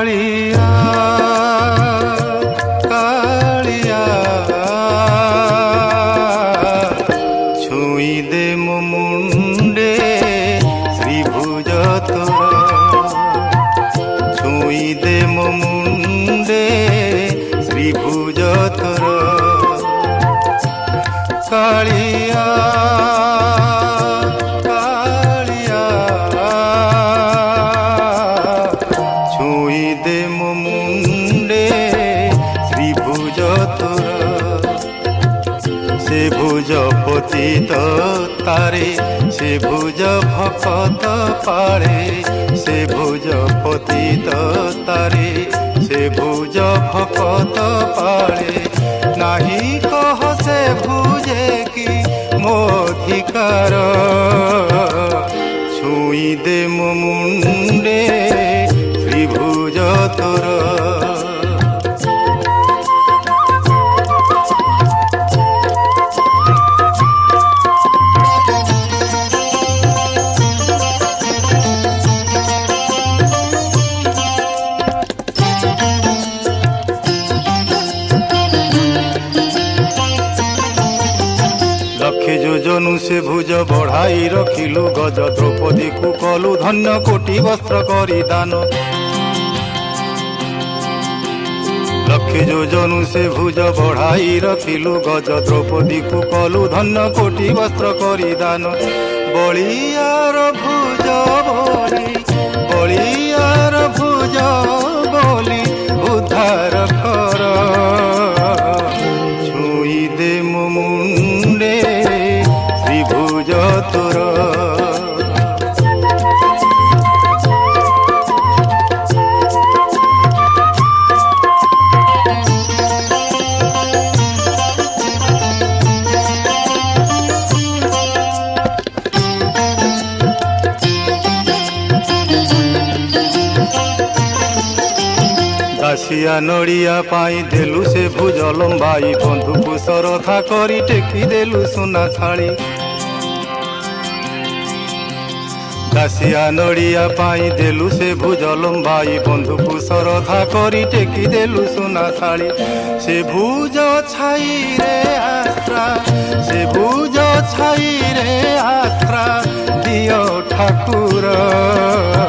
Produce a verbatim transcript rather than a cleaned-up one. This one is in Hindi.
कालिया कालिया छुई दे मो मुंडे श्रीभुज तोरा छुई दे मो मुंडे श्रीभुज तोरा कालिया कालिया छुई दे मो मुंडे श्रीभुज तोरा से भुज पतित तारे से भुज भकत पारे से भुज पतित तारे से भुज भकत पारे नाही कह से भुजे की मोधिकार छुई दे मो मुंडे श्रीभुज तोरा लक्षे योजनु से भुज बढ़ाई रखिलु गज द्रौपदी को कलु धन्य कोटि वस्त्र करी दान लक्षे योजनु से भुज बढ़ाई रखिलु गज द्रौपदी को कलु धन्य कोटि वस्त्र करी दान बलियार भुज बोली बलियार भुज बोली उद्धार कर छुई दे मो मुंडे श्रीभुज तोरा दासिया नड़िया पाई देलु से भुज लंबाई बंधुक सरथा करी टेकी देलु सुना थाली दासिया नड़िया पाई देलु से भुज लंबाई बंधुक सरथा करी टेकी देलु सुना थाली से भुज छाई रे आश्रा से भुज छाई रे आश्रा दियो ठाकुर